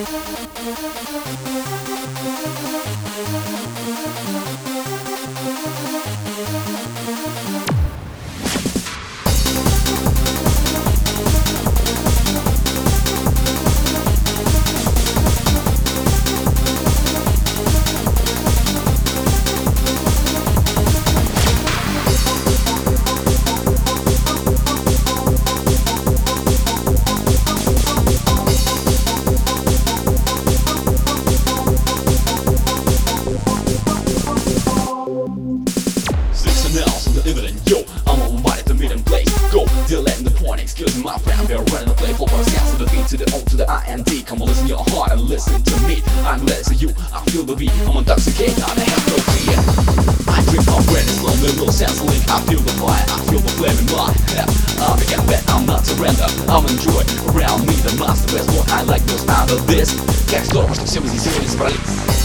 Yo, I'm on body to meet and place. Go, delay the point, excuse me, my friend. We're running the play for our sounds to the B to the O to the I-N-D. Come on, listen your heart and listen to me. I'm glad to you, I feel the beat. I'm intoxicated, I have no fear. I dream of greatness, lonely little sense of link. I feel the fire, I feel the flame in my head. I begin bet, I'm not surrender. I'm enjoy around me, the master best. What I like most out of this. Как здорово, что все мы здесь сегодня собрались.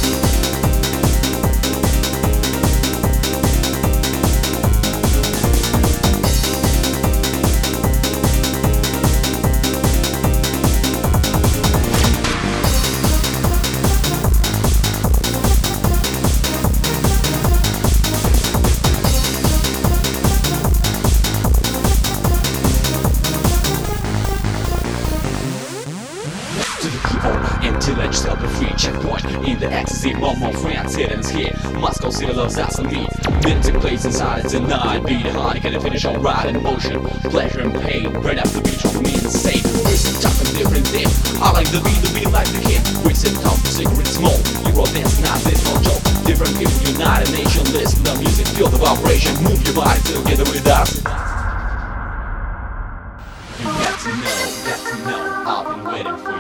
Until I just help a free checkpoint in the ecstasy. One more friend sitting here. Moscow City loves us and me. Minting place inside it tonight. Beat hard, can I finish alright in motion? Pleasure and pain, burn up the beach for me insane. Listen, talking different thing. I like the beat like the kid. We sit down for secret smoke. You wrote this, not this, no joke. Different people, united nation. Listen to music, feel the vibration. Move your body together with us. You got to know, I've been waiting for you.